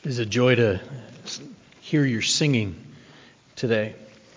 It is a joy to hear your singing today.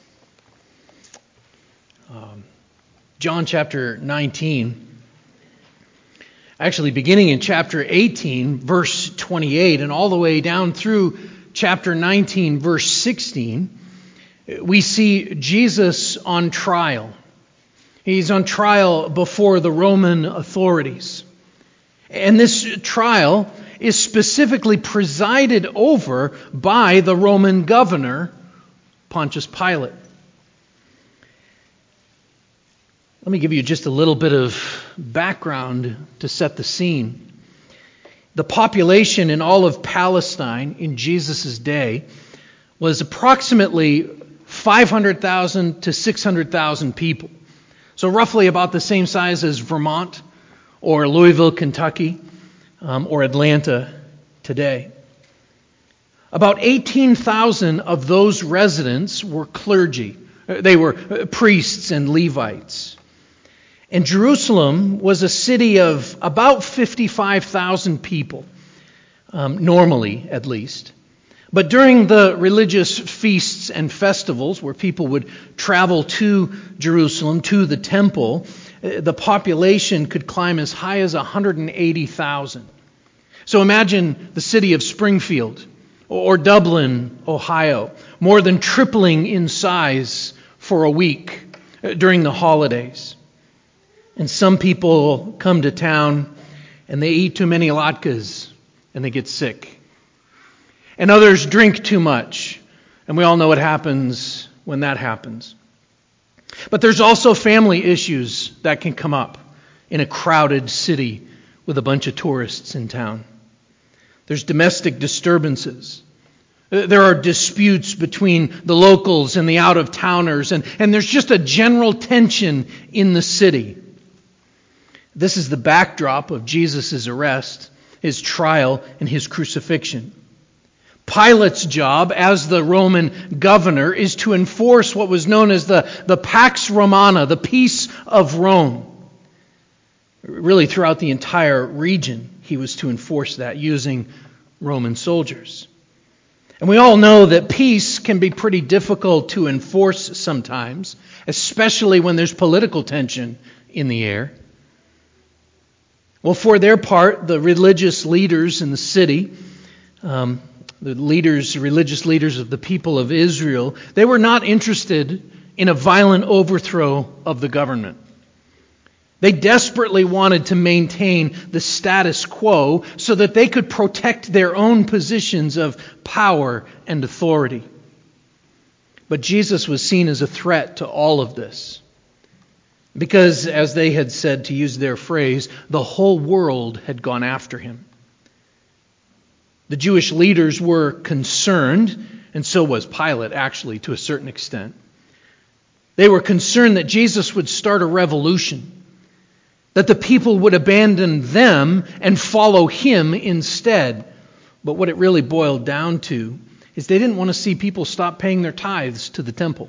John chapter 19, actually beginning in chapter 18, verse 28, and all the way down through chapter 19, verse 16, we see Jesus on trial. He's on trial before the Roman authorities. And this trial is specifically presided over by the Roman governor, Pontius Pilate. Let me give you just a little bit of background to set the scene. The population in all of Palestine in Jesus' day was approximately 500,000 to 600,000 people. So roughly about the same size as Vermont or Louisville, Kentucky, or Atlanta today. About 18,000 of those residents were clergy. They were priests and Levites. And Jerusalem was a city of about 55,000 people, normally at least. But during the religious feasts and festivals where people would travel to Jerusalem, to the temple, the population could climb as high as 180,000. So imagine the city of Springfield or Dublin, Ohio, more than tripling in size for a week during the holidays. And some people come to town and they eat too many latkes and they get sick. And others drink too much. And we all know what happens when that happens. But there's also family issues that can come up in a crowded city with a bunch of tourists in town. There's domestic disturbances. There are disputes between the locals and the out-of-towners, and there's just a general tension in the city. This is the backdrop of Jesus' arrest, his trial, and his crucifixion. Pilate's job as the Roman governor is to enforce what was known as the Pax Romana, the peace of Rome. Really, throughout the entire region, he was to enforce that using Roman soldiers. And we all know that peace can be pretty difficult to enforce sometimes, especially when there's political tension in the air. Well, for their part, the religious leaders in the city, the religious leaders of the people of Israel, they were not interested in a violent overthrow of the government. They desperately wanted to maintain the status quo so that they could protect their own positions of power and authority. But Jesus was seen as a threat to all of this. Because, as they had said, to use their phrase, the whole world had gone after him. The Jewish leaders were concerned, and so was Pilate, actually, to a certain extent. They were concerned that Jesus would start a revolution, that the people would abandon them and follow him instead. But what it really boiled down to is they didn't want to see people stop paying their tithes to the temple.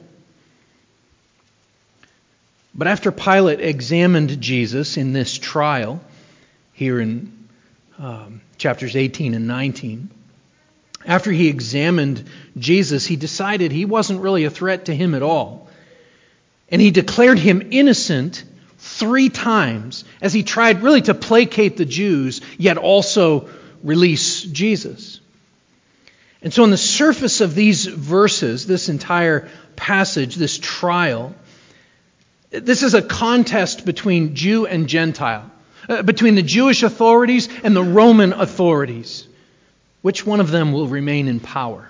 But after Pilate examined Jesus in this trial, here in chapters 18 and 19, after he examined Jesus, he decided he wasn't really a threat to him at all. And he declared him innocent 3 times as he tried really to placate the Jews, yet also release Jesus. And so on the surface of these verses, this entire passage, this trial, this is a contest between Jew and Gentile, between the Jewish authorities and the Roman authorities. Which one of them will remain in power?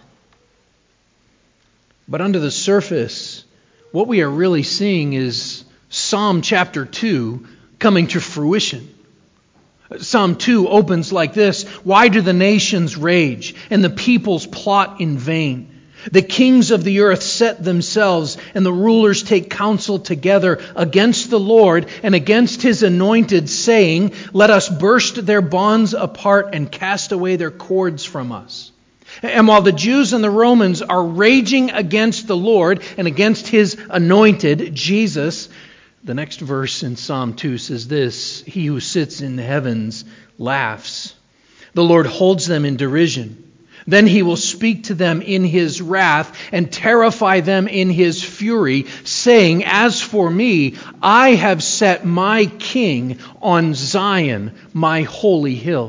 But under the surface, what we are really seeing is Psalm chapter 2 coming to fruition. Psalm 2 opens like this: "Why do the nations rage and the peoples plot in vain? The kings of the earth set themselves, and the rulers take counsel together against the Lord and against his anointed, saying, let us burst their bonds apart and cast away their cords from us." And while the Jews and the Romans are raging against the Lord and against his anointed, Jesus, the next verse in Psalm 2 says this: "He who sits in the heavens laughs. The Lord holds them in derision. Then he will speak to them in his wrath and terrify them in his fury, saying, As for me, I have set my king on Zion, my holy hill.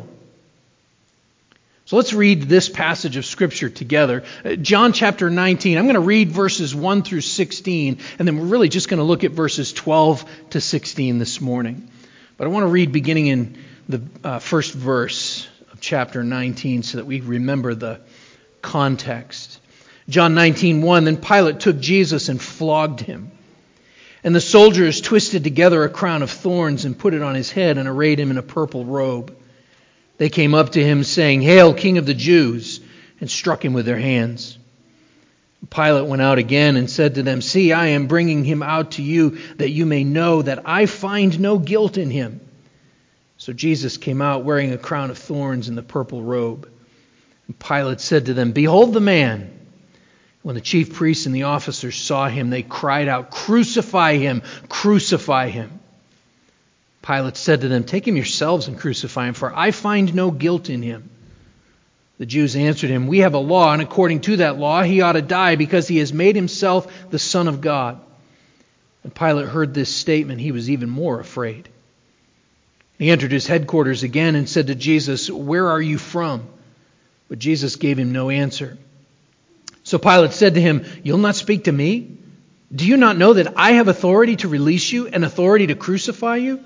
So let's read this passage of Scripture together. John chapter 19, I'm going to read verses 1 through 16, and then we're really just going to look at verses 12 to 16 this morning. But I want to read beginning in the first verse of chapter 19 so that we remember the context. John 19:1, Then Pilate took Jesus and flogged him. And the soldiers twisted together a crown of thorns and put it on his head and arrayed him in a purple robe. They came up to him saying, Hail, King of the Jews, and struck him with their hands. Pilate went out again and said to them, See, I am bringing him out to you that you may know that I find no guilt in him. So Jesus came out wearing a crown of thorns and the purple robe. And Pilate said to them, Behold the man. When the chief priests and the officers saw him, they cried out, Crucify him! Crucify him! Pilate said to them, Take him yourselves and crucify him, for I find no guilt in him. The Jews answered him, We have a law, and according to that law he ought to die because he has made himself the Son of God. When Pilate heard this statement, he was even more afraid. He entered his headquarters again and said to Jesus, Where are you from? But Jesus gave him no answer. So Pilate said to him, You'll not speak to me? Do you not know that I have authority to release you and authority to crucify you?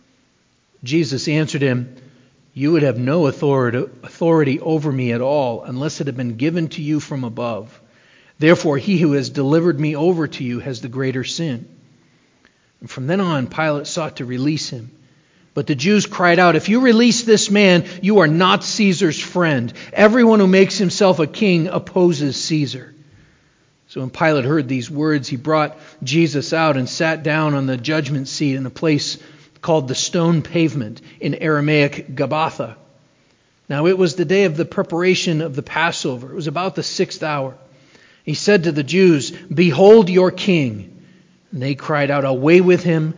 Jesus answered him, You would have no authority over me at all unless it had been given to you from above. Therefore, he who has delivered me over to you has the greater sin. And from then on, Pilate sought to release him. But the Jews cried out, If you release this man, you are not Caesar's friend. Everyone who makes himself a king opposes Caesar. So when Pilate heard these words, he brought Jesus out and sat down on the judgment seat in a place called the Stone Pavement, in Aramaic Gabbatha. Now it was the day of the preparation of the Passover. It was about the 6th hour. He said to the Jews, Behold your king. And they cried out, Away with him,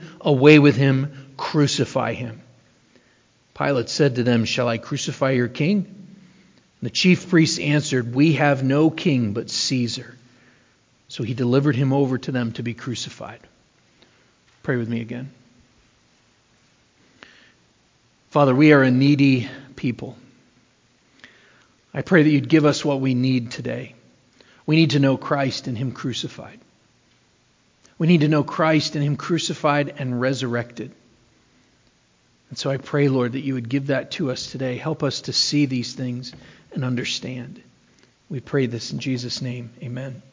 crucify him. Pilate said to them, Shall I crucify your king? And the chief priests answered, We have no king but Caesar. So he delivered him over to them to be crucified. Pray with me again. Father, we are a needy people. I pray that you'd give us what we need today. We need to know Christ and him crucified. We need to know Christ and him crucified and resurrected. And so I pray, Lord, that you would give that to us today. Help us to see these things and understand. We pray this in Jesus' name. Amen.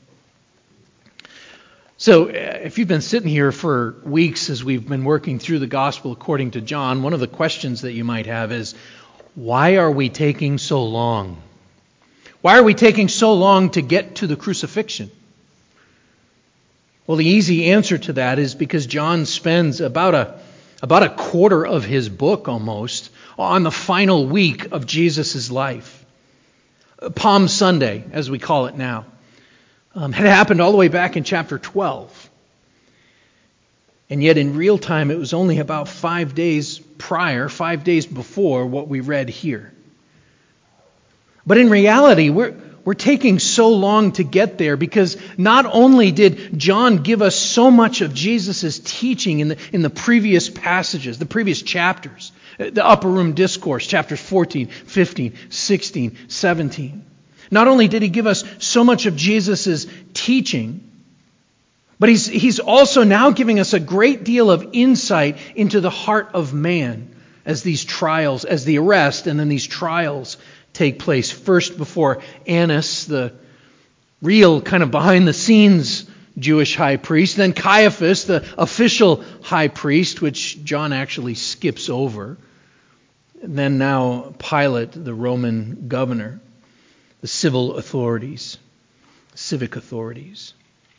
So if you've been sitting here for weeks as we've been working through the gospel according to John, one of the questions that you might have is, why are we taking so long? Why are we taking so long to get to the crucifixion? Well, the easy answer to that is because John spends about a quarter of his book almost on the final week of Jesus' life. Palm Sunday, as we call it now. Had happened all the way back in chapter 12. And yet in real time, it was only about 5 days before what we read here. But in reality, we're taking so long to get there because not only did John give us so much of Jesus' teaching in the previous passages, the previous chapters, the Upper Room Discourse, chapters 14, 15, 16, 17. Not only did he give us so much of Jesus' teaching, but he's also now giving us a great deal of insight into the heart of man as these trials, as the arrest and then these trials take place. First before Annas, the real kind of behind the scenes Jewish high priest, then Caiaphas, the official high priest, which John actually skips over, and then now Pilate, the Roman governor. The civil authorities, civic authorities.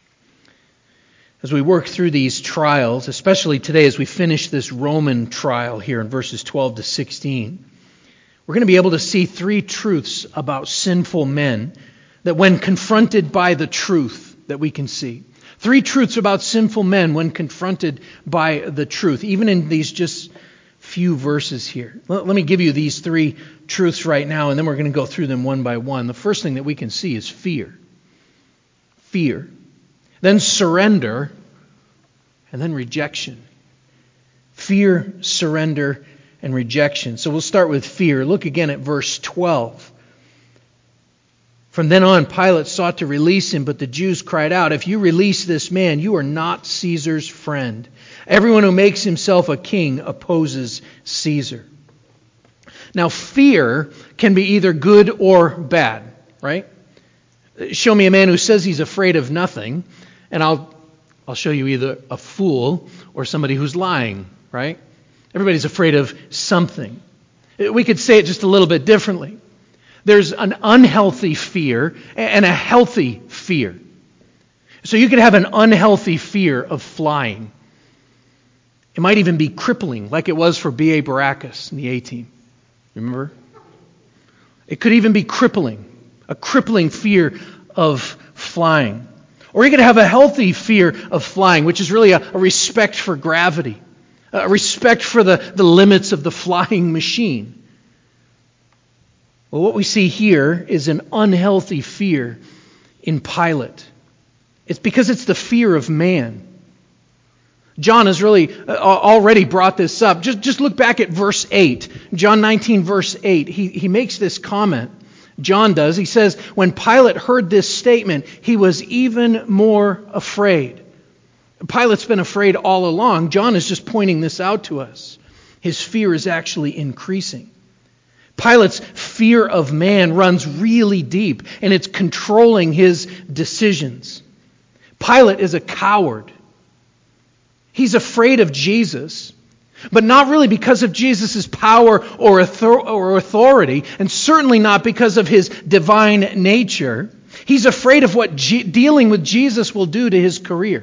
As we work through these trials, especially today as we finish this Roman trial here in verses 12 to 16, we're going to be able to see 3 truths about sinful men that when confronted by the truth that we can see. 3 truths about sinful men when confronted by the truth, even in these just few verses here. Let me give you these three truths right now, and then we're going to go through them one by one. The first thing that we can see is fear. Fear. Then surrender, and then rejection. Fear, surrender, and rejection. So we'll start with fear. Look again at verse 12. From then on, Pilate sought to release him, but the Jews cried out, "If you release this man, you are not Caesar's friend. Everyone who makes himself a king opposes Caesar." Now, fear can be either good or bad, right? Show me a man who says he's afraid of nothing, and I'll show you either a fool or somebody who's lying, right? Everybody's afraid of something. We could say it just a little bit differently. There's an unhealthy fear and a healthy fear. So you could have an unhealthy fear of flying. It might even be crippling, like it was for B.A. Baracus in the A-Team. Remember? It could even be crippling, a crippling fear of flying. Or you could have a healthy fear of flying, which is really a respect for gravity, a respect for the limits of the flying machine. Well, what we see here is an unhealthy fear in Pilate. It's because it's the fear of man. John has really already brought this up. Just look back at verse 8. John 19, verse 8. He makes this comment. John does. He says, when Pilate heard this statement, he was even more afraid. Pilate's been afraid all along. John is just pointing this out to us. His fear is actually increasing. Pilate's fear of man runs really deep, and it's controlling his decisions. Pilate is a coward. He's afraid of Jesus, but not really because of Jesus' power or authority, and certainly not because of his divine nature. He's afraid of what dealing with Jesus will do to his career.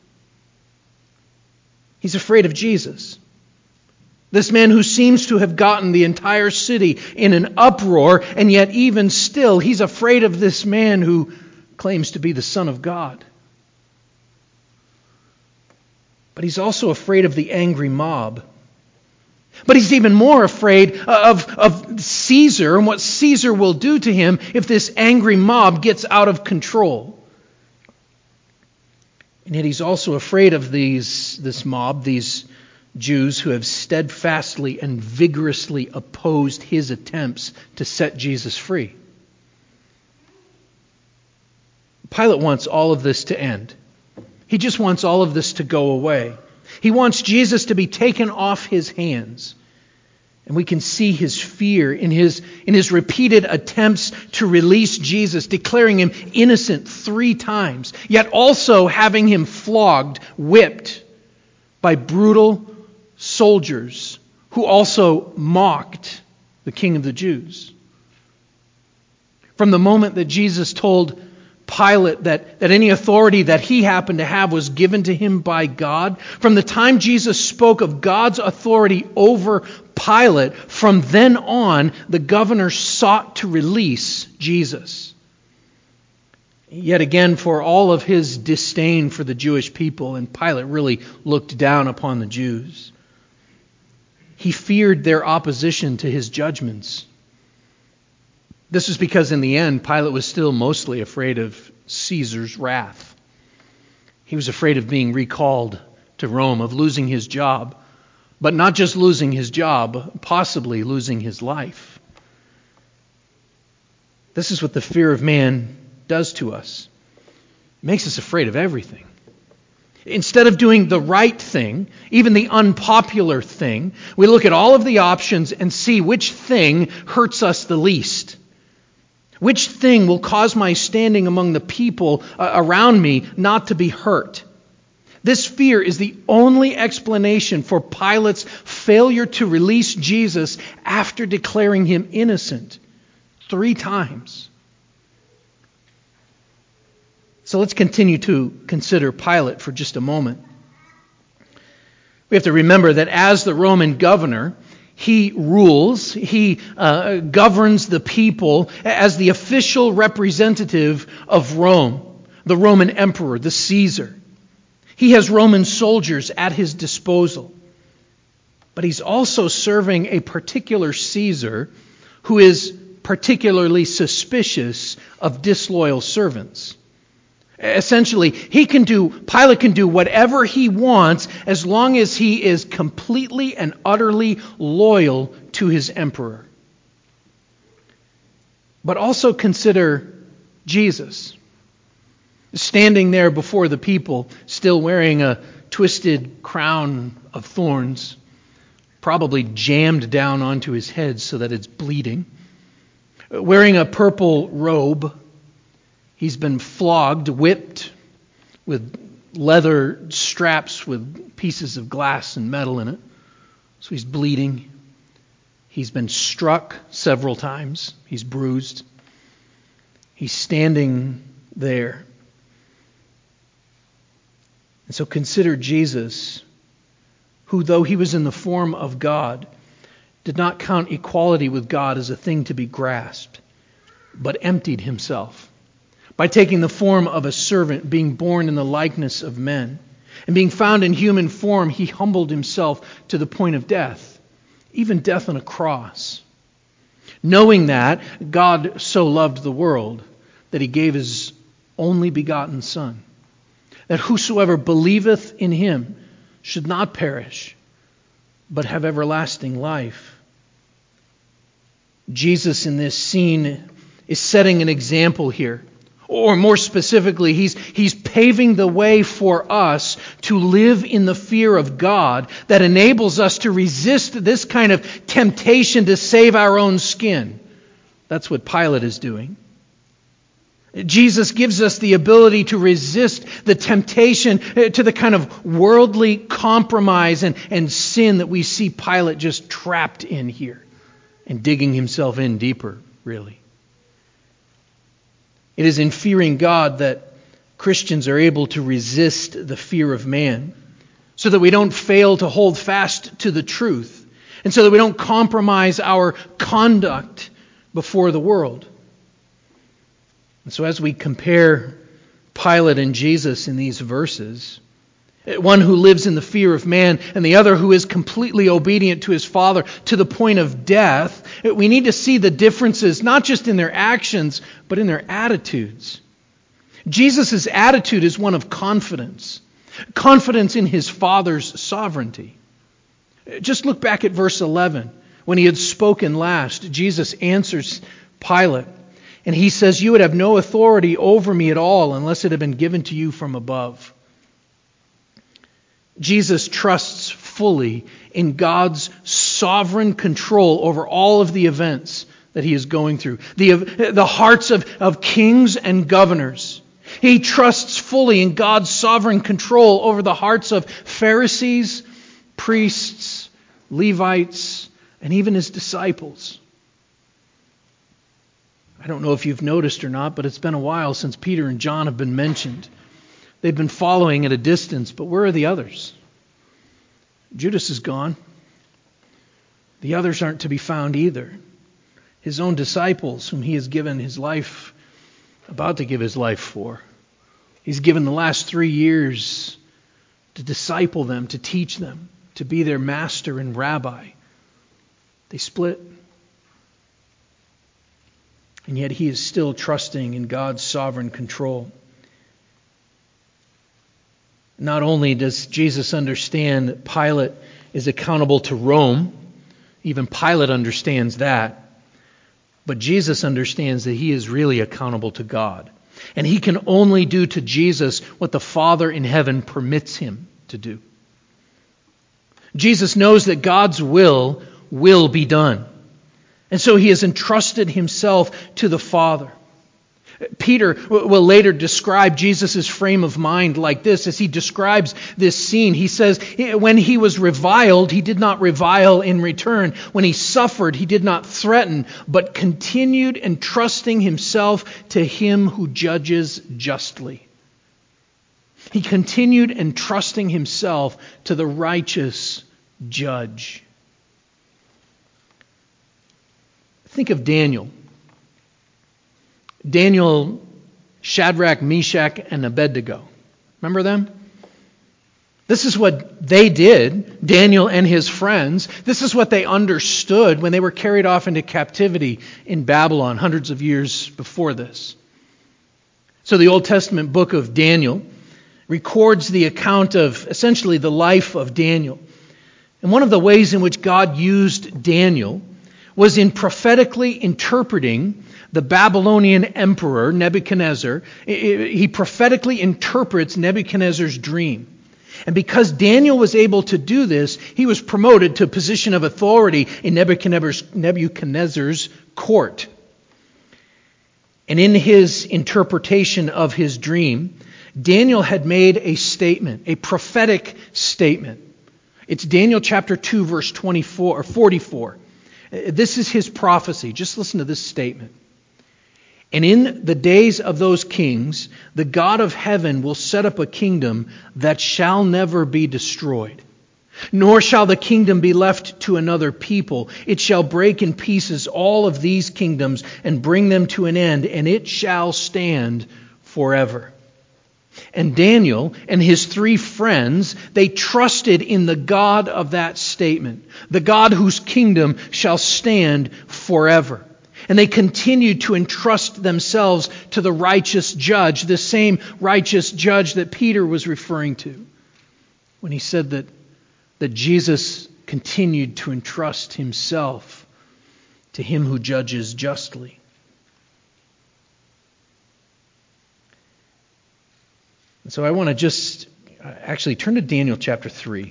He's afraid of Jesus. This man who seems to have gotten the entire city in an uproar, and yet even still, he's afraid of this man who claims to be the Son of God. But he's also afraid of the angry mob. But he's even more afraid of Caesar and what Caesar will do to him if this angry mob gets out of control. And yet he's also afraid of this mob, these Jews who have steadfastly and vigorously opposed his attempts to set Jesus free. Pilate wants all of this to end. He just wants all of this to go away. He wants Jesus to be taken off his hands. And we can see his fear in his repeated attempts to release Jesus, declaring him innocent 3 times, yet also having him flogged, whipped by brutal soldiers who also mocked the King of the Jews. From the moment that Jesus told Pilate that any authority that he happened to have was given to him by God, from the time Jesus spoke of God's authority over Pilate, from then on, the governor sought to release Jesus. Yet again, for all of his disdain for the Jewish people, and Pilate really looked down upon the Jews, he feared their opposition to his judgments. This is because in the end, Pilate was still mostly afraid of Caesar's wrath. He was afraid of being recalled to Rome, of losing his job, but not just losing his job, possibly losing his life. This is what the fear of man does to us. It makes us afraid of everything. Instead of doing the right thing, even the unpopular thing, we look at all of the options and see which thing hurts us the least. Which thing will cause my standing among the people around me not to be hurt? This fear is the only explanation for Pilate's failure to release Jesus after declaring him innocent 3 times. So let's continue to consider Pilate for just a moment. We have to remember that as the Roman governor, he rules, he governs the people as the official representative of Rome, the Roman emperor, the Caesar. He has Roman soldiers at his disposal. but he's also serving a particular Caesar who is particularly suspicious of disloyal servants. Essentially, Pilate can do whatever he wants as long as he is completely and utterly loyal to his emperor. But also consider Jesus, standing there before the people, still wearing a twisted crown of thorns, probably jammed down onto his head so that it's bleeding, wearing a purple robe. He's been flogged, whipped with leather straps with pieces of glass and metal in it. So he's bleeding. He's been struck several times. He's bruised. He's standing there. And so consider Jesus, who, though he was in the form of God, did not count equality with God as a thing to be grasped, but emptied himself by taking the form of a servant, being born in the likeness of men. And being found in human form, he humbled himself to the point of death, even death on a cross. Knowing that God so loved the world that he gave his only begotten Son, that whosoever believeth in him should not perish, but have everlasting life. Jesus in this scene is setting an example here. Or more specifically, he's paving the way for us to live in the fear of God that enables us to resist this kind of temptation to save our own skin. That's what Pilate is doing. Jesus gives us the ability to resist the temptation to the kind of worldly compromise and sin that we see Pilate just trapped in here and digging himself in deeper, really. It is in fearing God that Christians are able to resist the fear of man, so that we don't fail to hold fast to the truth, and so that we don't compromise our conduct before the world. And so as we compare Pilate and Jesus in these verses, one who lives in the fear of man and the other who is completely obedient to his Father to the point of death, we need to see the differences not just in their actions, but in their attitudes. Jesus' attitude is one of confidence. Confidence in his Father's sovereignty. Just look back at verse 11. When he had spoken last, Jesus answers Pilate, and he says, "You would have no authority over me at all unless it had been given to you from above." Jesus trusts fully in God's sovereign control over all of the events that he is going through. The hearts of kings and governors. He trusts fully in God's sovereign control over the hearts of Pharisees, priests, Levites, and even his disciples. I don't know if you've noticed or not, but it's been a while since Peter and John have been mentioned. They've been following at a distance, but where are the others? Judas is gone. The others aren't to be found either. His own disciples, whom he has given his life, about to give his life for. He's given the last 3 years to disciple them, to teach them, to be their master and rabbi. They split. And yet he is still trusting in God's sovereign control. Not only does Jesus understand that Pilate is accountable to Rome, even Pilate understands that, but Jesus understands that he is really accountable to God. And he can only do to Jesus what the Father in heaven permits him to do. Jesus knows that God's will be done. And so he has entrusted himself to the Father. Peter will later describe Jesus' frame of mind like this as he describes this scene. He says, when he was reviled, he did not revile in return. When he suffered, he did not threaten, but continued entrusting himself to him who judges justly. He continued entrusting himself to the righteous judge. Think of Daniel. Daniel, Shadrach, Meshach, and Abednego. Remember them? This is what they did, Daniel and his friends. This is what they understood when they were carried off into captivity in Babylon hundreds of years before this. So the Old Testament book of Daniel records the account of essentially the life of Daniel. And one of the ways in which God used Daniel was in prophetically interpreting the Babylonian emperor, Nebuchadnezzar. He prophetically interprets Nebuchadnezzar's dream. And because Daniel was able to do this, he was promoted to a position of authority in Nebuchadnezzar's court. And in his interpretation of his dream, Daniel had made a statement, a prophetic statement. It's Daniel chapter 2, verse 24 or 44. This is his prophecy. Just listen to this statement. And in the days of those kings, the God of heaven will set up a kingdom that shall never be destroyed. Nor shall the kingdom be left to another people. It shall break in pieces all of these kingdoms and bring them to an end, and it shall stand forever. And Daniel and his three friends, they trusted in the God of that statement, the God whose kingdom shall stand forever. And they continued to entrust themselves to the righteous judge, the same righteous judge that Peter was referring to when he said that Jesus continued to entrust himself to him who judges justly. And so I want to just actually turn to Daniel chapter 3.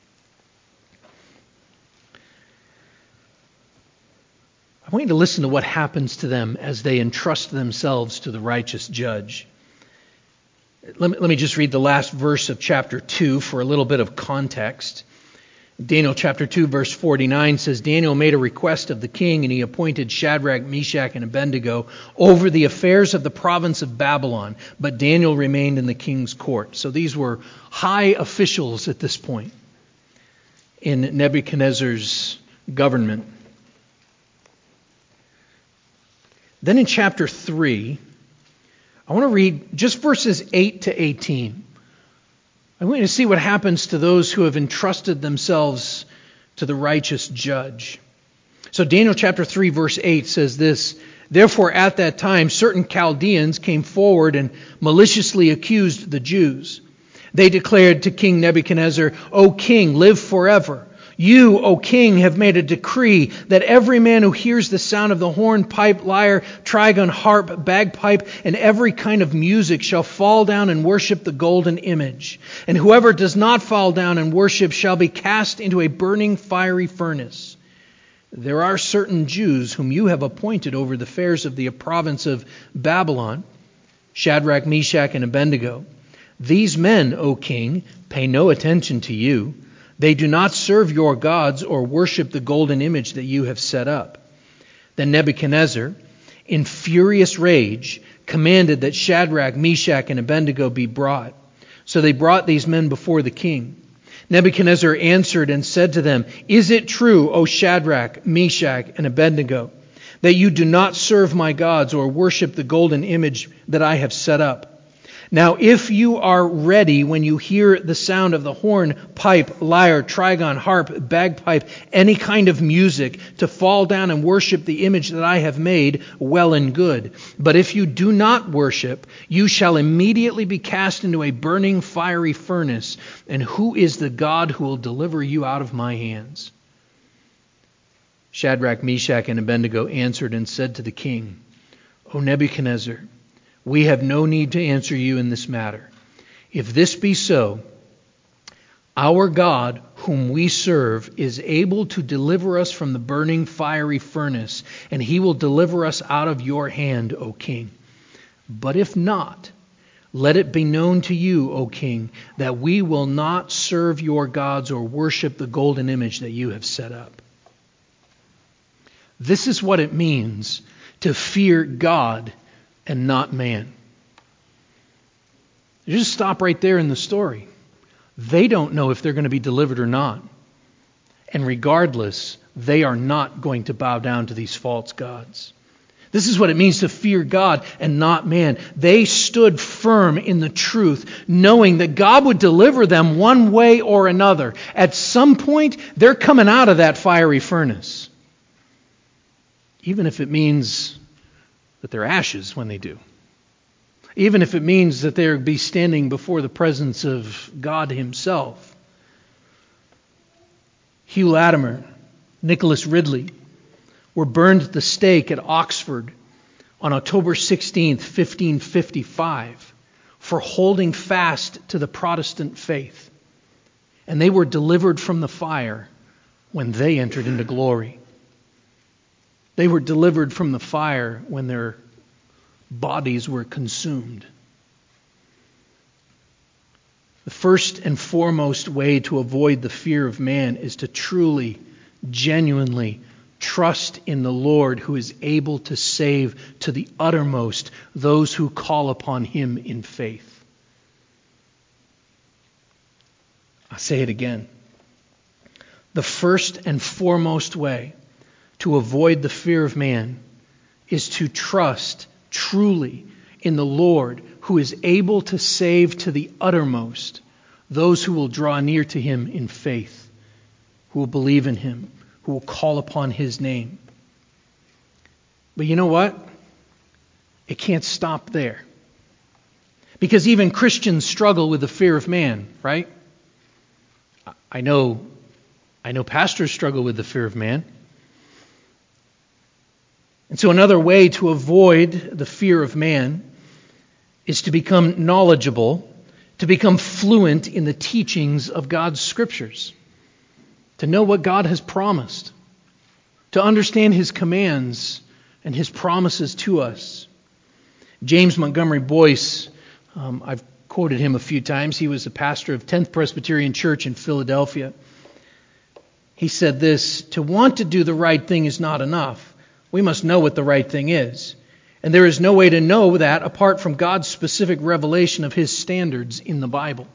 I want you to listen to what happens to them as they entrust themselves to the righteous judge. Let me just read the last verse of chapter 2 for a little bit of context. Daniel chapter 2 verse 49 says, Daniel made a request of the king, and he appointed Shadrach, Meshach, and Abednego over the affairs of the province of Babylon. But Daniel remained in the king's court. So these were high officials at this point in Nebuchadnezzar's government. Then in chapter 3, I want to read just verses 8 to 18. I want you to see what happens to those who have entrusted themselves to the righteous judge. So Daniel chapter 3 verse 8 says this, Therefore at that time certain Chaldeans came forward and maliciously accused the Jews. They declared to King Nebuchadnezzar, O king, live forever. You, O king, have made a decree that every man who hears the sound of the horn, pipe, lyre, trigon, harp, bagpipe, and every kind of music shall fall down and worship the golden image. And whoever does not fall down and worship shall be cast into a burning fiery furnace. There are certain Jews whom you have appointed over the affairs of the province of Babylon, Shadrach, Meshach, and Abednego. These men, O king, pay no attention to you. They do not serve your gods or worship the golden image that you have set up. Then Nebuchadnezzar, in furious rage, commanded that Shadrach, Meshach, and Abednego be brought. So they brought these men before the king. Nebuchadnezzar answered and said to them, Is it true, O Shadrach, Meshach, and Abednego, that you do not serve my gods or worship the golden image that I have set up? Now, if you are ready when you hear the sound of the horn, pipe, lyre, trigon, harp, bagpipe, any kind of music, to fall down and worship the image that I have made, well and good. But if you do not worship, you shall immediately be cast into a burning fiery furnace. And who is the God who will deliver you out of my hands? Shadrach, Meshach, and Abednego answered and said to the king, O Nebuchadnezzar, we have no need to answer you in this matter. If this be so, our God, whom we serve, is able to deliver us from the burning fiery furnace, and he will deliver us out of your hand, O king. But if not, let it be known to you, O king, that we will not serve your gods or worship the golden image that you have set up. This is what it means to fear God and not man. You just stop right there in the story. They don't know if they're going to be delivered or not. And regardless, they are not going to bow down to these false gods. This is what it means to fear God and not man. They stood firm in the truth, knowing that God would deliver them one way or another. At some point, they're coming out of that fiery furnace. Even if it means that they're ashes when they do. Even if it means that they'll be standing before the presence of God Himself. Hugh Latimer, Nicholas Ridley were burned at the stake at Oxford on October 16th, 1555, for holding fast to the Protestant faith. And they were delivered from the fire when they entered into glory. They were delivered from the fire when their bodies were consumed. The first and foremost way to avoid the fear of man is to truly, genuinely trust in the Lord, who is able to save to the uttermost those who call upon Him in faith. I'll say it again. The first and foremost way to avoid the fear of man is to trust truly in the Lord, who is able to save to the uttermost those who will draw near to Him in faith, who will believe in Him, who will call upon His name. But you know what? It can't stop there. Because even Christians struggle with the fear of man, right? I know pastors struggle with the fear of man. And so another way to avoid the fear of man is to become knowledgeable, to become fluent in the teachings of God's Scriptures, to know what God has promised, to understand His commands and His promises to us. James Montgomery Boyce, I've quoted him a few times. He was a pastor of 10th Presbyterian Church in Philadelphia. He said this: "To want to do the right thing is not enough. We must know what the right thing is. And there is no way to know that apart from God's specific revelation of His standards in the Bible."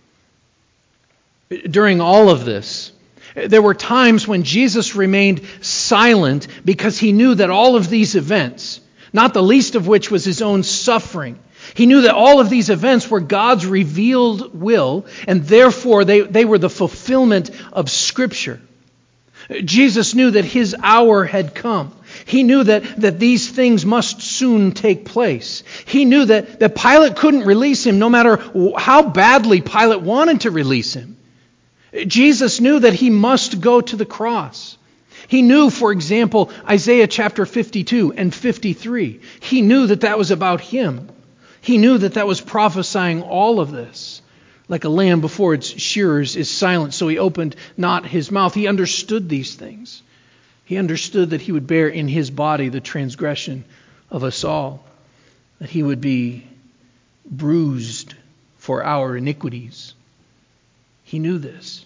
During all of this, there were times when Jesus remained silent because He knew that all of these events, not the least of which was His own suffering, He knew that all of these events were God's revealed will, and therefore they were the fulfillment of Scripture. Jesus knew that His hour had come. He knew that these things must soon take place. He knew that Pilate couldn't release Him no matter how badly Pilate wanted to release Him. Jesus knew that He must go to the cross. He knew, for example, Isaiah chapter 52 and 53. He knew that was about Him. He knew that was prophesying all of this. Like a lamb before its shearers is silent, so He opened not His mouth. He understood these things. He understood that He would bear in His body the transgression of us all, that He would be bruised for our iniquities. He knew this.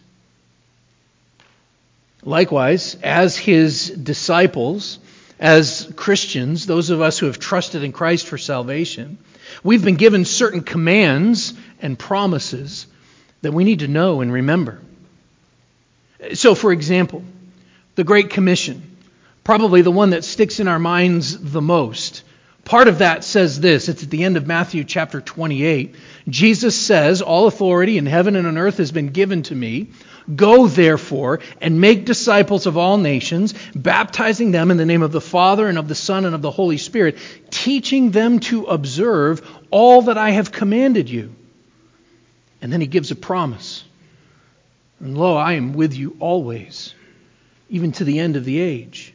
Likewise, as His disciples, as Christians, those of us who have trusted in Christ for salvation, we've been given certain commands and promises that we need to know and remember. So, for example, the Great Commission, probably the one that sticks in our minds the most. Part of that says this. It's at the end of Matthew chapter 28. Jesus says, "All authority in heaven and on earth has been given to me. Go, therefore, and make disciples of all nations, baptizing them in the name of the Father and of the Son and of the Holy Spirit, teaching them to observe all that I have commanded you." And then He gives a promise. "And lo, I am with you always, even to the end of the age."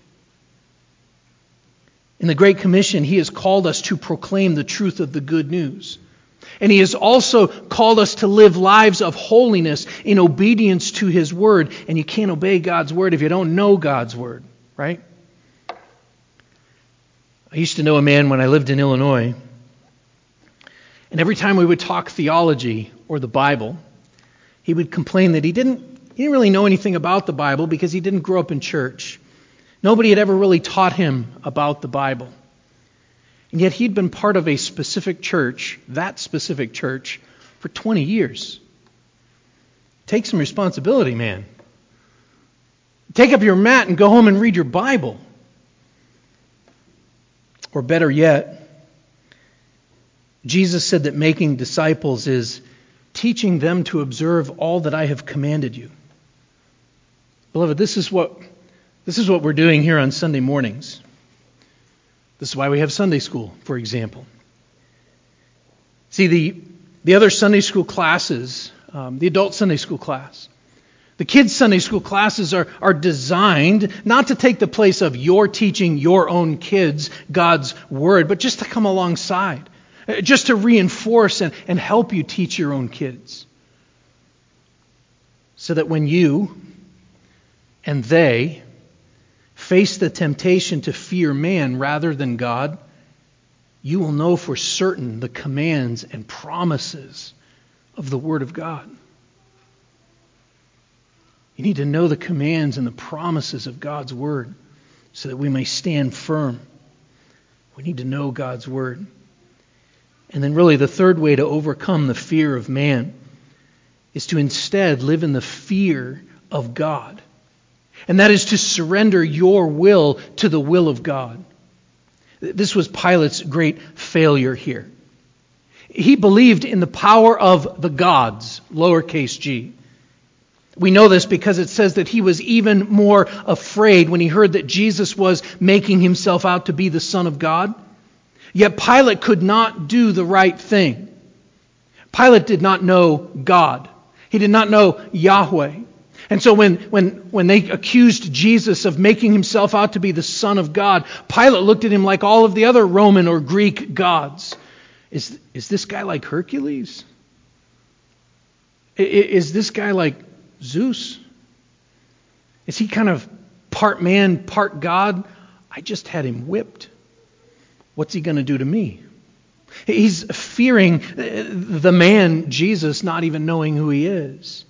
In the Great Commission, He has called us to proclaim the truth of the good news. And He has also called us to live lives of holiness in obedience to His Word. And you can't obey God's Word if you don't know God's Word, right? I used to know a man when I lived in Illinois. And every time we would talk theology or the Bible, he would complain that he didn't really know anything about the Bible because he didn't grow up in church. Nobody had ever really taught him about the Bible. And yet he'd been part of a specific church, that specific church, for 20 years. Take some responsibility, man. Take up your mat and go home and read your Bible. Or better yet, Jesus said that making disciples is teaching them to observe all that I have commanded you. Beloved, this is what we're doing here on Sunday mornings. This is why we have Sunday school, for example. See, the other Sunday school classes, the adult Sunday school class, the kids' Sunday school classes are designed not to take the place of your teaching your own kids God's Word, but just to come alongside, just to reinforce and help you teach your own kids. So that when you and they face the temptation to fear man rather than God, you will know for certain the commands and promises of the Word of God. You need to know the commands and the promises of God's Word so that we may stand firm. We need to know God's Word. And then really the third way to overcome the fear of man is to instead live in the fear of God. And that is to surrender your will to the will of God. This was Pilate's great failure here. He believed in the power of the gods, lowercase g. We know this because it says that he was even more afraid when he heard that Jesus was making himself out to be the Son of God. Yet Pilate could not do the right thing. Pilate did not know God. He did not know Yahweh. And so when they accused Jesus of making himself out to be the Son of God, Pilate looked at him like all of the other Roman or Greek gods. Is this guy like Hercules? Is this guy like Zeus? Is he kind of part man, part God? I just had him whipped. What's he going to do to me? He's fearing the man, Jesus, not even knowing who he is.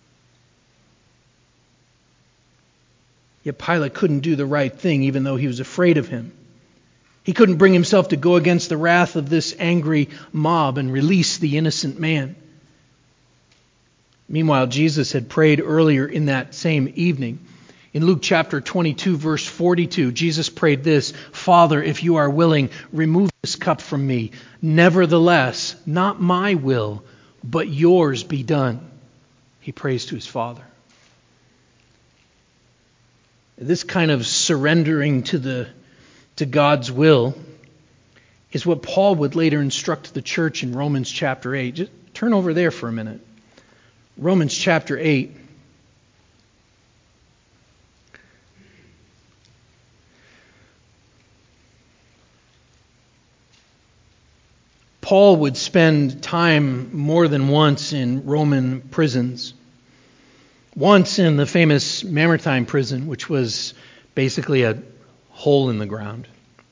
Yet Pilate couldn't do the right thing even though he was afraid of him. He couldn't bring himself to go against the wrath of this angry mob and release the innocent man. Meanwhile, Jesus had prayed earlier in that same evening. In Luke chapter 22, verse 42, Jesus prayed this, "Father, if you are willing, remove this cup from me. Nevertheless, not my will, but yours be done." He prays to his Father. This kind of surrendering to God's will is what Paul would later instruct the church in Romans chapter 8. Just turn over there for a minute. Romans chapter 8. Paul would spend time more than once in Roman prisons. Once in the famous Mamertine prison, which was basically a hole in the ground.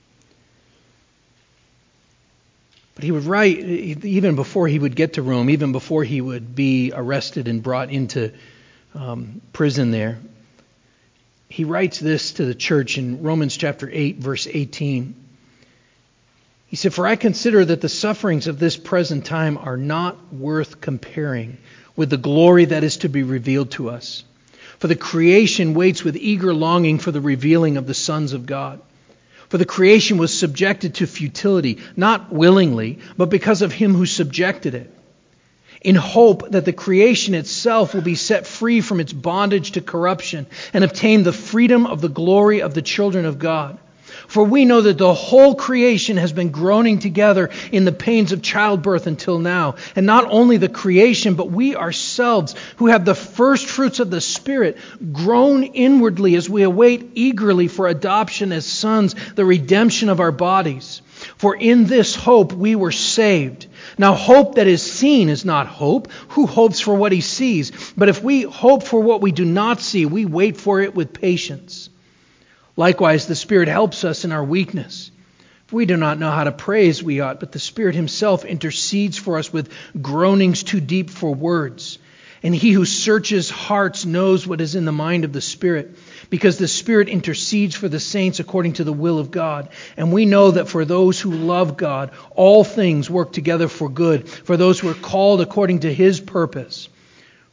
But he would write, even before he would get to Rome, even before he would be arrested and brought into prison there, he writes this to the church in Romans chapter 8, verse 18. He said, "For I consider that the sufferings of this present time are not worth comparing with the glory that is to be revealed to us. For the creation waits with eager longing for the revealing of the sons of God. For the creation was subjected to futility, not willingly, but because of him who subjected it, in hope that the creation itself will be set free from its bondage to corruption and obtain the freedom of the glory of the children of God. For we know that the whole creation has been groaning together in the pains of childbirth until now. And not only the creation, but we ourselves, who have the first fruits of the Spirit, groan inwardly as we await eagerly for adoption as sons, the redemption of our bodies. For in this hope we were saved. Now hope that is seen is not hope. Who hopes for what he sees? But if we hope for what we do not see, we wait for it with patience. Likewise, the Spirit helps us in our weakness. For we do not know how to pray as we ought, but the Spirit himself intercedes for us with groanings too deep for words. And he who searches hearts knows what is in the mind of the Spirit, because the Spirit intercedes for the saints according to the will of God. And we know that for those who love God, all things work together for good, for those who are called according to his purpose.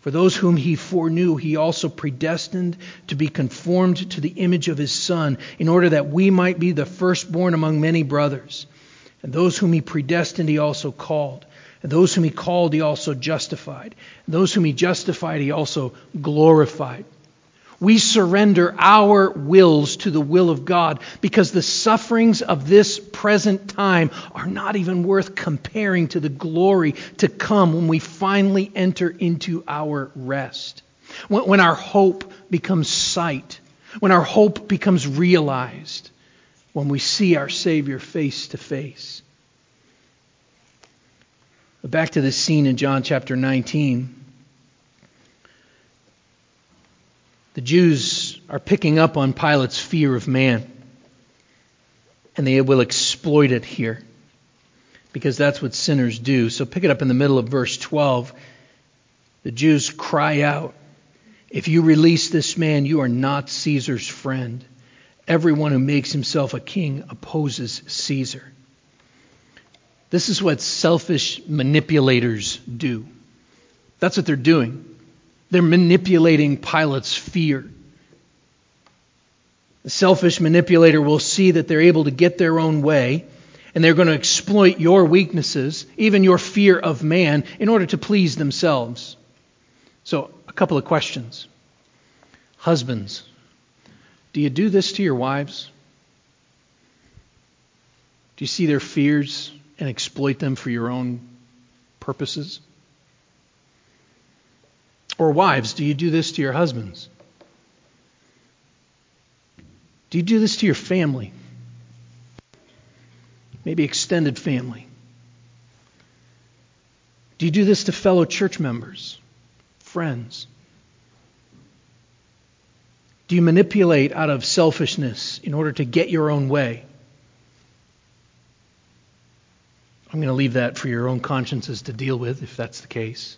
For those whom he foreknew, he also predestined to be conformed to the image of his Son, in order that we might be the firstborn among many brothers. And those whom he predestined, he also called. And those whom he called, he also justified. And those whom he justified, he also glorified. We surrender our wills to the will of God because the sufferings of this present time are not even worth comparing to the glory to come when we finally enter into our rest. When our hope becomes sight, when our hope becomes realized, when we see our Savior face to face. But back to this scene in John chapter 19. The Jews are picking up on Pilate's fear of man, and they will exploit it here, because that's what sinners do. So pick it up in the middle of verse 12. The Jews cry out, "If you release this man, you are not Caesar's friend. Everyone who makes himself a king opposes Caesar." This is what selfish manipulators do. That's what they're doing. They're manipulating Pilate's fear. The selfish manipulator will see that they're able to get their own way, and they're going to exploit your weaknesses, even your fear of man, in order to please themselves. So, a couple of questions. Husbands, do you do this to your wives? Do you see their fears and exploit them for your own purposes? Or wives, do you do this to your husbands? Do you do this to your family? Maybe extended family. Do you do this to fellow church members, friends? Do you manipulate out of selfishness in order to get your own way? I'm going to leave that for your own consciences to deal with, if that's the case.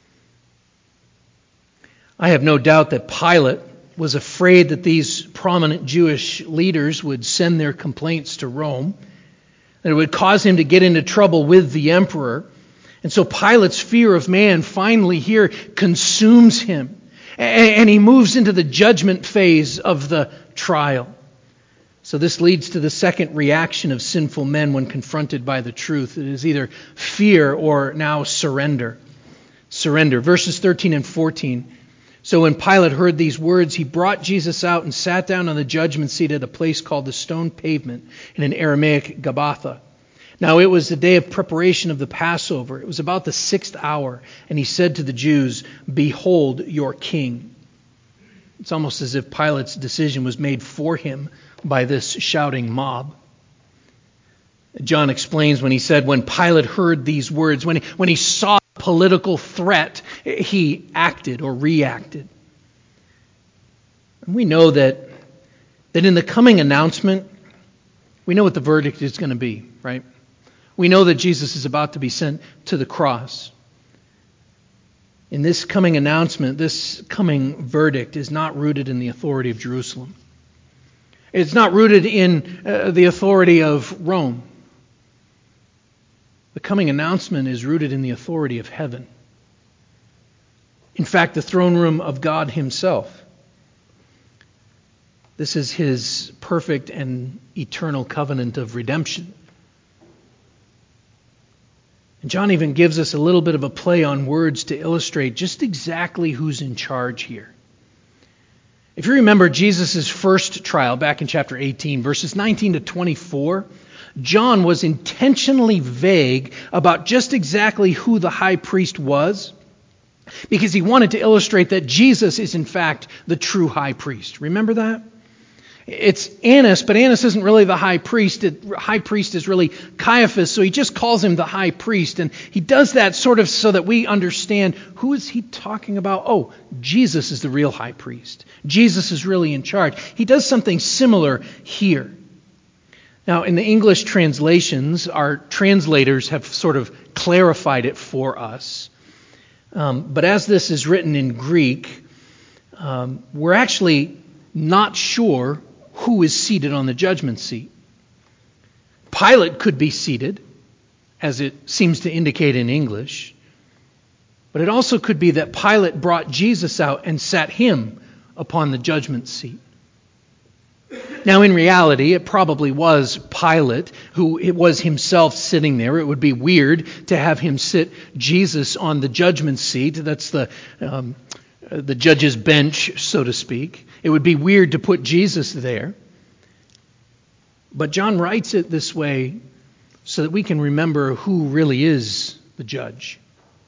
I have no doubt that Pilate was afraid that these prominent Jewish leaders would send their complaints to Rome, that it would cause him to get into trouble with the emperor. And so Pilate's fear of man finally here consumes him, and he moves into the judgment phase of the trial. So this leads to the second reaction of sinful men when confronted by the truth. It is either fear or now surrender. Surrender. Verses 13 and 14. So when Pilate heard these words, he brought Jesus out and sat down on the judgment seat at a place called the Stone Pavement, in an Aramaic Gabbatha. Now it was the day of preparation of the Passover. It was about the 6th hour, and he said to the Jews, "Behold your king." It's almost as if Pilate's decision was made for him by this shouting mob. John explains when he said, when Pilate heard these words, when he saw a political threat, he acted or reacted. And we know that in the coming announcement, we know what the verdict is going to be, right? We know that Jesus is about to be sent to the cross. In this coming announcement, this coming verdict is not rooted in the authority of Jerusalem. It's not rooted in the authority of Rome. The coming announcement is rooted in the authority of heaven. In fact, the throne room of God himself. This is his perfect and eternal covenant of redemption. And John even gives us a little bit of a play on words to illustrate just exactly who's in charge here. If you remember Jesus' first trial back in chapter 18, verses 19 to 24, John was intentionally vague about just exactly who the high priest was, because he wanted to illustrate that Jesus is in fact the true high priest. Remember that? It's Annas, but Annas isn't really the high priest. The high priest is really Caiaphas, so he just calls him the high priest. And he does that sort of so that we understand, who is he talking about? Oh, Jesus is the real high priest. Jesus is really in charge. He does something similar here. Now, in the English translations, our translators have sort of clarified it for us. But as this is written in Greek, we're actually not sure who is seated on the judgment seat. Pilate could be seated, as it seems to indicate in English. But it also could be that Pilate brought Jesus out and sat him upon the judgment seat. Now, in reality, it probably was Pilate who it was himself sitting there. It would be weird to have him sit Jesus on the judgment seat. That's the judge's bench, so to speak. It would be weird to put Jesus there. But John writes it this way so that we can remember who really is the judge.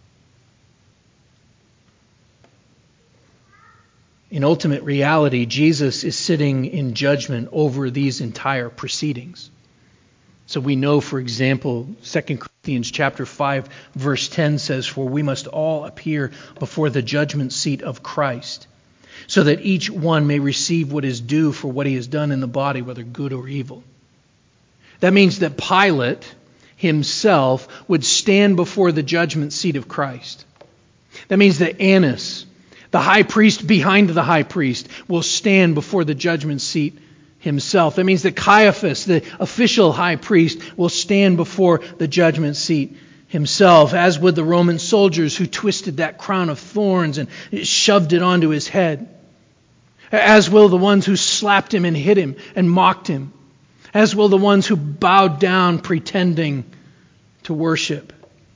In ultimate reality, Jesus is sitting in judgment over these entire proceedings. So we know, for example, 2 Corinthians chapter 5, verse 10 says, "For we must all appear before the judgment seat of Christ, so that each one may receive what is due for what he has done in the body, whether good or evil." That means that Pilate himself would stand before the judgment seat of Christ. That means that Annas, the high priest behind the high priest, will stand before the judgment seat himself. That means that Caiaphas, the official high priest, will stand before the judgment seat himself, as would the Roman soldiers who twisted that crown of thorns and shoved it onto his head. As will the ones who slapped him and hit him and mocked him. As will the ones who bowed down pretending to worship.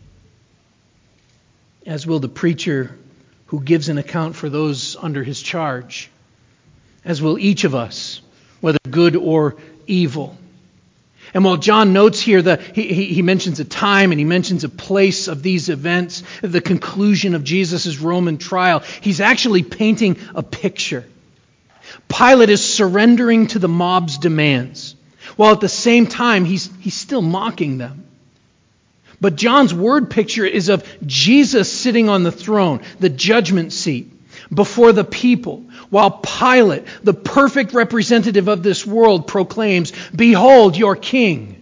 As will the preacher who gives an account for those under his charge, as will each of us, whether good or evil. And while John notes here that he mentions a time and he mentions a place of these events, the conclusion of Jesus' Roman trial, he's actually painting a picture. Pilate is surrendering to the mob's demands, while at the same time he's still mocking them. But John's word picture is of Jesus sitting on the throne, the judgment seat, before the people, while Pilate, the perfect representative of this world, proclaims, "Behold your king."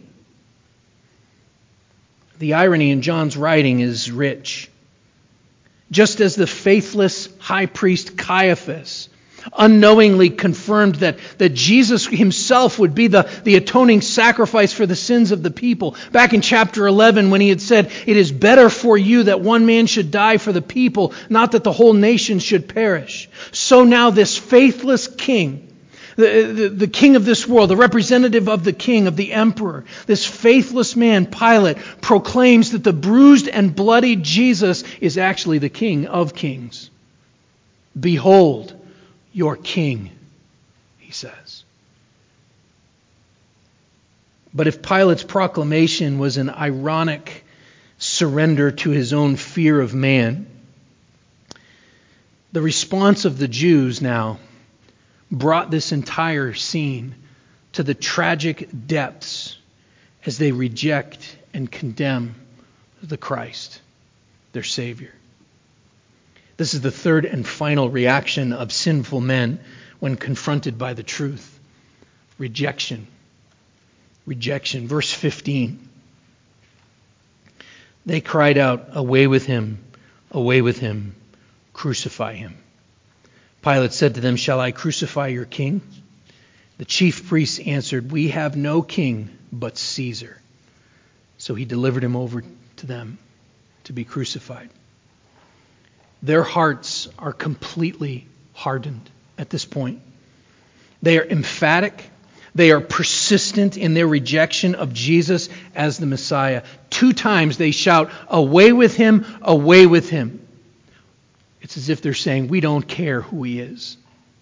The irony in John's writing is rich. Just as the faithless high priest Caiaphas unknowingly confirmed that Jesus himself would be the atoning sacrifice for the sins of the people. Back in chapter 11, when he had said, "It is better for you that one man should die for the people, not that the whole nation should perish." So now this faithless king, the king of this world, the representative of the king, of the emperor, this faithless man, Pilate, proclaims that the bruised and bloody Jesus is actually the King of kings. "Behold your king," he says. But if Pilate's proclamation was an ironic surrender to his own fear of man, the response of the Jews now brought this entire scene to the tragic depths as they reject and condemn the Christ, their Savior. This is the third and final reaction of sinful men when confronted by the truth. Rejection. Rejection. Verse 15. They cried out, away with him, crucify him." Pilate said to them, "Shall I crucify your king?" The chief priests answered, "We have no king but Caesar." So he delivered him over to them to be crucified. Their hearts are completely hardened at this point. They are emphatic. They are persistent in their rejection of Jesus as the Messiah. 2 times they shout, "Away with him, away with him." It's as if they're saying, "We don't care who he is."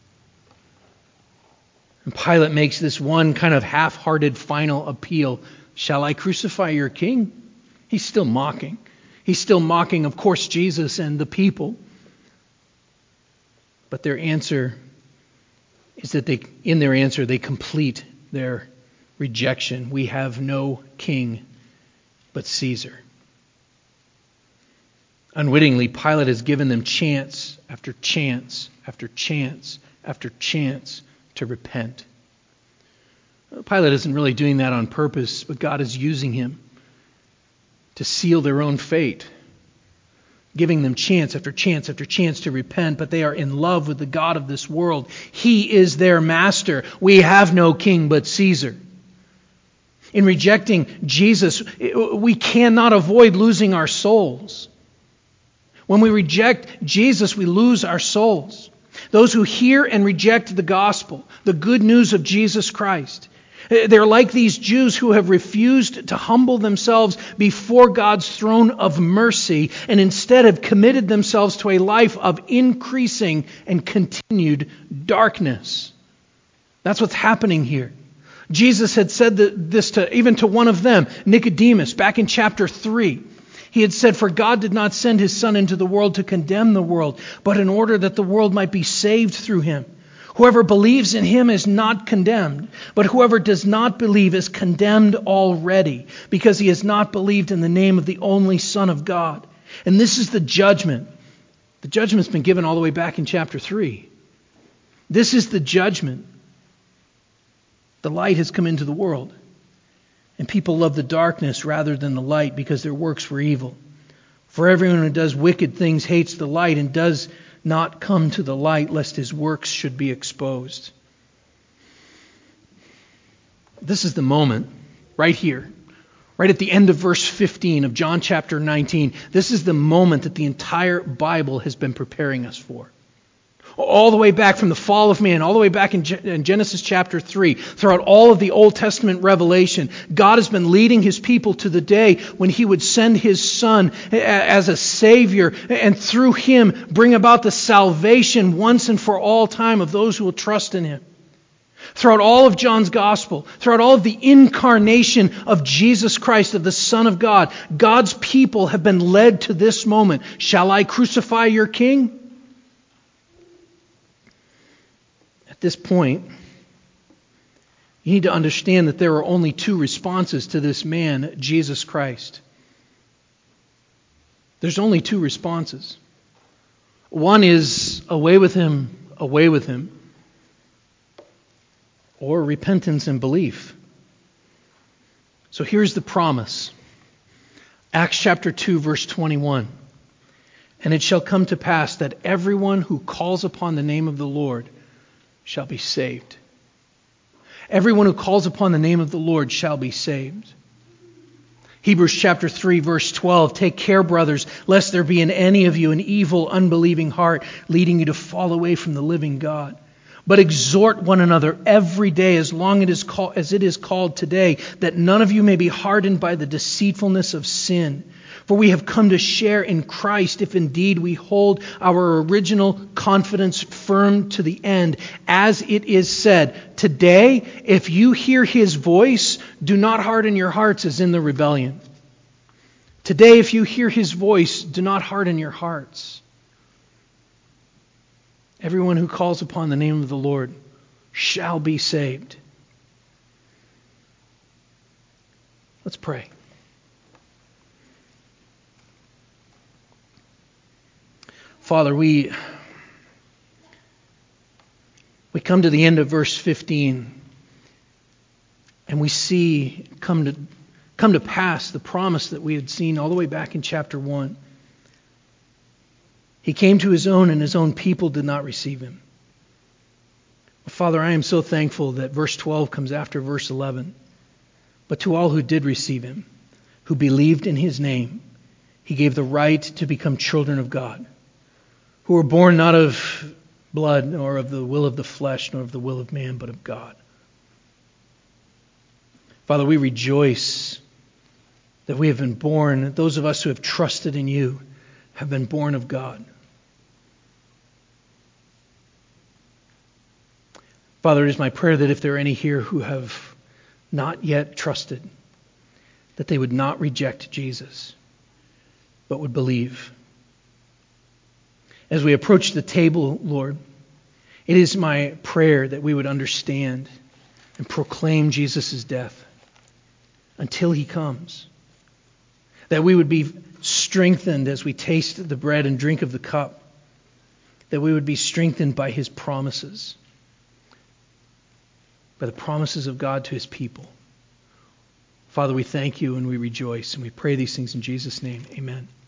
And Pilate makes this one kind of half-hearted final appeal. "Shall I crucify your king?" He's still mocking. He's still mocking, of course, Jesus and the people. But their answer is that in their answer they complete their rejection. "We have no king but Caesar." Unwittingly, Pilate has given them chance after chance after chance after chance to repent. Pilate isn't really doing that on purpose, but God is using him to seal their own fate, giving them chance after chance after chance to repent, but they are in love with the God of this world. He is their master. We have no king but Caesar. In rejecting Jesus, we cannot avoid losing our souls. When we reject Jesus, we lose our souls. Those who hear and reject the gospel, the good news of Jesus Christ, they're like these Jews who have refused to humble themselves before God's throne of mercy and instead have committed themselves to a life of increasing and continued darkness. That's what's happening here. Jesus had said this even to one of them, Nicodemus, back in chapter 3. He had said, "For God did not send his Son into the world to condemn the world, but in order that the world might be saved through him. Whoever believes in him is not condemned, but whoever does not believe is condemned already, because he has not believed in the name of the only Son of God." And this is the judgment. The judgment's been given all the way back in chapter 3. This is the judgment. The light has come into the world, and people love the darkness rather than the light because their works were evil. For everyone who does wicked things hates the light and does not come to the light, lest his works should be exposed. This is the moment, right here, right at the end of verse 15 of John chapter 19. This is the moment that the entire Bible has been preparing us for. All the way back from the fall of man, all the way back in Genesis chapter 3, throughout all of the Old Testament revelation, God has been leading his people to the day when he would send his Son as a Savior and through him bring about the salvation once and for all time of those who will trust in him. Throughout all of John's Gospel, throughout all of the incarnation of Jesus Christ, of the Son of God, God's people have been led to this moment. Shall I crucify your King? At this point, you need to understand that there are only two responses to this man, Jesus Christ. There's only two responses. One is away with him, or repentance and belief. So here's the promise. Acts chapter 2, verse 21. "And it shall come to pass that everyone who calls upon the name of the Lord shall be saved." Everyone who calls upon the name of the Lord shall be saved. Hebrews chapter 3, verse 12. "Take care, brothers, lest there be in any of you an evil, unbelieving heart, leading you to fall away from the living God. But exhort one another every day as long as it is called today, that none of you may be hardened by the deceitfulness of sin. For we have come to share in Christ if indeed we hold our original confidence firm to the end. As it is said, today, if you hear his voice, do not harden your hearts as in the rebellion." Today, if you hear his voice, do not harden your hearts. Everyone who calls upon the name of the Lord shall be saved. Let's pray. Father, we come to the end of verse 15 and we see come to pass the promise that we had seen all the way back in chapter 1. He came to his own and his own people did not receive him. Father, I am so thankful that verse 12 comes after verse 11. "But to all who did receive him, who believed in his name, he gave the right to become children of God, who were born not of blood, nor of the will of the flesh, nor of the will of man, but of God." Father, we rejoice that we have been born, those of us who have trusted in you have been born of God. Father, it is my prayer that if there are any here who have not yet trusted, that they would not reject Jesus, but would believe. As we approach the table, Lord, it is my prayer that we would understand and proclaim Jesus' death until he comes. That we would be strengthened as we taste the bread and drink of the cup. That we would be strengthened by his promises. By the promises of God to his people. Father, we thank you and we rejoice and we pray these things in Jesus' name. Amen.